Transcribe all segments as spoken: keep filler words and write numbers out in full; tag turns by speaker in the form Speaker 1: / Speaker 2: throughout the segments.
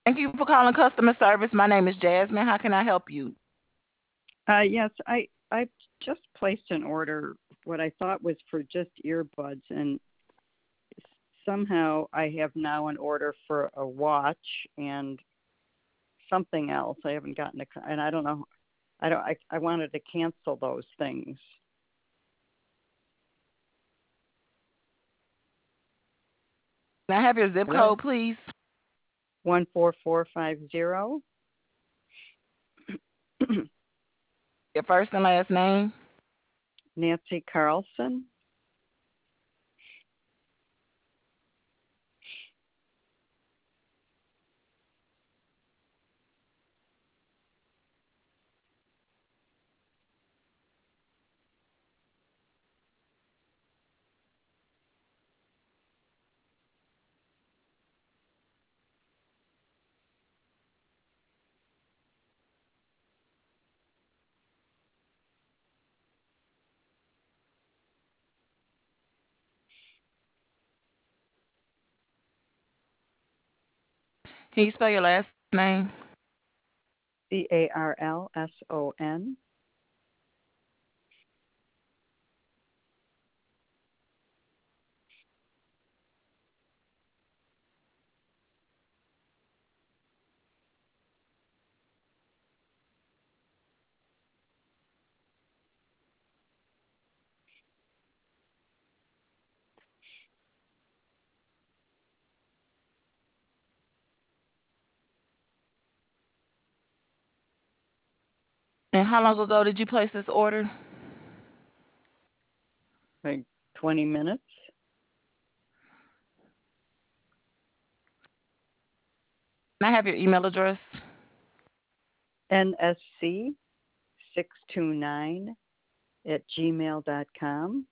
Speaker 1: Thank you for calling customer service. My name is Jasmine. How can I help you?
Speaker 2: Uh, yes, I I just placed an order. What I thought was for just earbuds, and somehow I have now an order for a watch and something else. I haven't gotten a, and I don't know. I don't. I I wanted to cancel those things.
Speaker 1: Can I have your zip
Speaker 2: Hello.
Speaker 1: code, please?
Speaker 2: One four four five zero.
Speaker 1: Your first and last name?
Speaker 2: Nancy Carlson.
Speaker 1: Can you spell your last name?
Speaker 2: C A R L S O N.
Speaker 1: And how long ago did you place this order?
Speaker 2: Like twenty minutes.
Speaker 1: Can I have your email address?
Speaker 2: N S C six two nine at gmail dot com.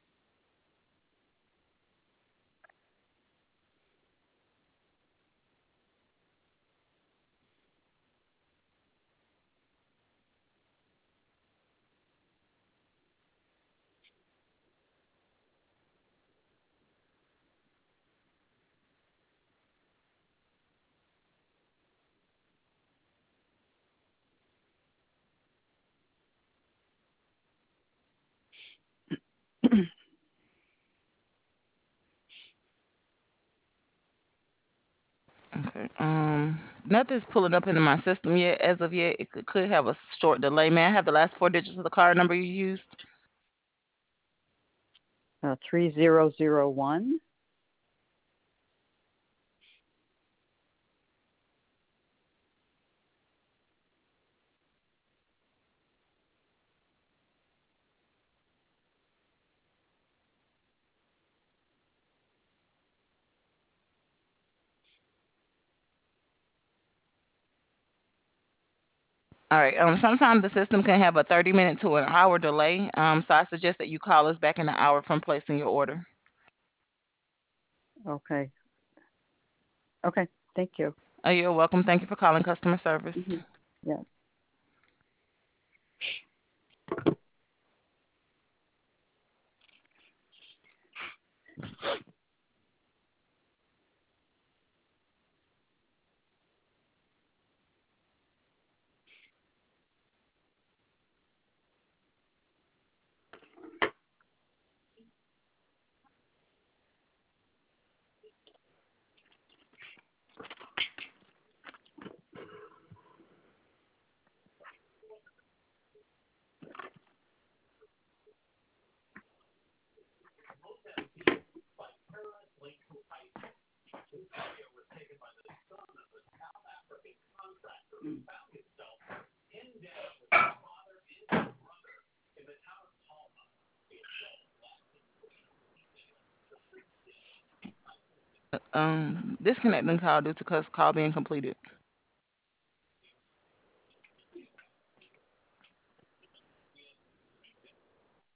Speaker 1: Okay. Um, nothing's pulling up into my system yet. As of yet, it could, could have a short delay. May I have the last four digits of the card number you used?
Speaker 2: Uh, three zero zero one.
Speaker 1: All right. Um, sometimes the system can have a thirty minute to an hour delay. Um, so I suggest that you call us back in an hour from placing your order.
Speaker 2: Okay. Okay. Thank you.
Speaker 1: Oh, you're welcome. Thank you for calling customer
Speaker 2: Hmm.
Speaker 1: service.
Speaker 2: Yeah.
Speaker 1: Um, disconnecting call due to cus- call being completed.